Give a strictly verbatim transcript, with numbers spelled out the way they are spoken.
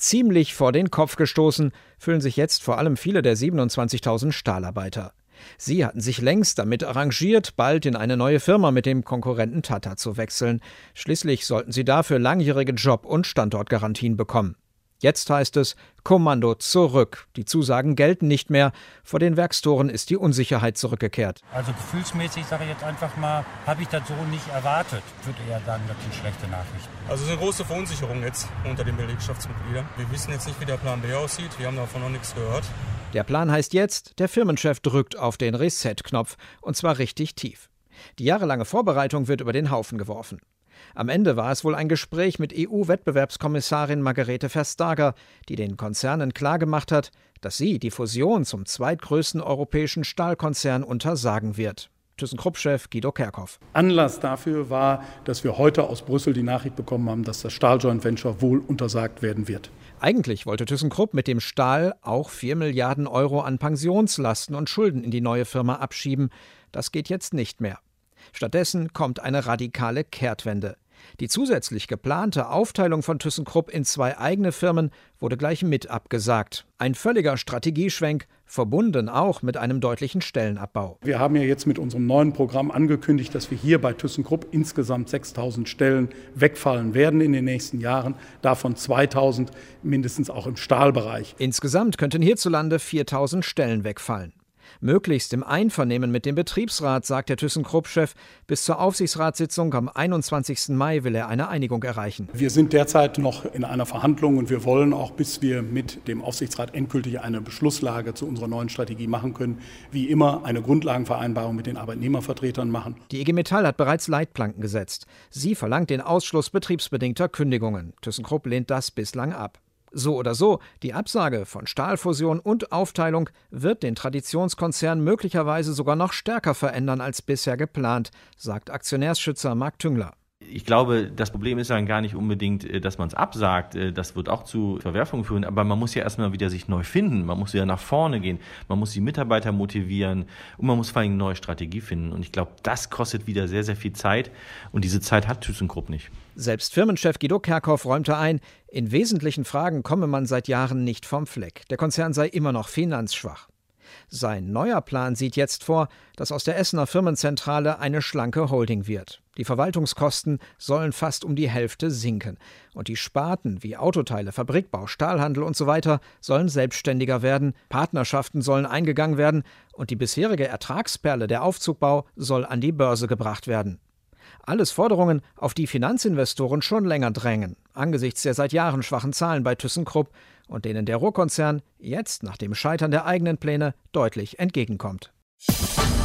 Ziemlich vor den Kopf gestoßen fühlen sich jetzt vor allem viele der siebenundzwanzigtausend Stahlarbeiter. Sie hatten sich längst damit arrangiert, bald in eine neue Firma mit dem Konkurrenten Tata zu wechseln. Schließlich sollten sie dafür langjährige Job- und Standortgarantien bekommen. Jetzt heißt es, Kommando zurück. Die Zusagen gelten nicht mehr. Vor den Werkstoren ist die Unsicherheit zurückgekehrt. Also gefühlsmäßig, sage ich jetzt einfach mal, habe ich das so nicht erwartet. Ich würde eher sagen, das sind schlechte Nachrichten. Also es ist eine große Verunsicherung jetzt unter den Belegschaftsmitgliedern. Wir wissen jetzt nicht, wie der Plan B aussieht. Wir haben davon noch nichts gehört. Der Plan heißt jetzt, der Firmenchef drückt auf den Reset-Knopf. Und zwar richtig tief. Die jahrelange Vorbereitung wird über den Haufen geworfen. Am Ende war es wohl ein Gespräch mit E U-Wettbewerbskommissarin Margrethe Vestager, die den Konzernen klargemacht hat, dass sie die Fusion zum zweitgrößten europäischen Stahlkonzern untersagen wird. ThyssenKrupp-Chef Guido Kerkhoff. Anlass dafür war, dass wir heute aus Brüssel die Nachricht bekommen haben, dass das Stahl-Joint Venture wohl untersagt werden wird. Eigentlich wollte ThyssenKrupp mit dem Stahl auch vier Milliarden Euro an Pensionslasten und Schulden in die neue Firma abschieben. Das geht jetzt nicht mehr. Stattdessen kommt eine radikale Kehrtwende. Die zusätzlich geplante Aufteilung von ThyssenKrupp in zwei eigene Firmen wurde gleich mit abgesagt. Ein völliger Strategieschwenk, verbunden auch mit einem deutlichen Stellenabbau. Wir haben ja jetzt mit unserem neuen Programm angekündigt, dass wir hier bei ThyssenKrupp insgesamt sechstausend Stellen wegfallen werden in den nächsten Jahren, davon zweitausend mindestens auch im Stahlbereich. Insgesamt könnten hierzulande viertausend Stellen wegfallen. Möglichst im Einvernehmen mit dem Betriebsrat, sagt der ThyssenKrupp-Chef. Bis zur Aufsichtsratssitzung am einundzwanzigsten Mai will er eine Einigung erreichen. Wir sind derzeit noch in einer Verhandlung und wir wollen auch, bis wir mit dem Aufsichtsrat endgültig eine Beschlusslage zu unserer neuen Strategie machen können, wie immer eine Grundlagenvereinbarung mit den Arbeitnehmervertretern machen. Die I G Metall hat bereits Leitplanken gesetzt. Sie verlangt den Ausschluss betriebsbedingter Kündigungen. ThyssenKrupp lehnt das bislang ab. So oder so, die Absage von Stahlfusion und Aufteilung wird den Traditionskonzern möglicherweise sogar noch stärker verändern als bisher geplant, sagt Aktionärsschützer Marc Tüngler. Ich glaube, das Problem ist dann gar nicht unbedingt, dass man es absagt. Das wird auch zu Verwerfungen führen. Aber man muss ja erstmal wieder sich neu finden. Man muss wieder nach vorne gehen. Man muss die Mitarbeiter motivieren. Und man muss vor allem eine neue Strategie finden. Und ich glaube, das kostet wieder sehr, sehr viel Zeit. Und diese Zeit hat ThyssenKrupp nicht. Selbst Firmenchef Guido Kerkhoff räumte ein, in wesentlichen Fragen komme man seit Jahren nicht vom Fleck. Der Konzern sei immer noch finanzschwach. Sein neuer Plan sieht jetzt vor, dass aus der Essener Firmenzentrale eine schlanke Holding wird. Die Verwaltungskosten sollen fast um die Hälfte sinken. Und die Sparten wie Autoteile, Fabrikbau, Stahlhandel und so weiter sollen selbstständiger werden, Partnerschaften sollen eingegangen werden und die bisherige Ertragsperle der Aufzugbau soll an die Börse gebracht werden. Alles Forderungen, auf die Finanzinvestoren schon länger drängen, angesichts der seit Jahren schwachen Zahlen bei ThyssenKrupp und denen der Ruhrkonzern jetzt nach dem Scheitern der eigenen Pläne deutlich entgegenkommt.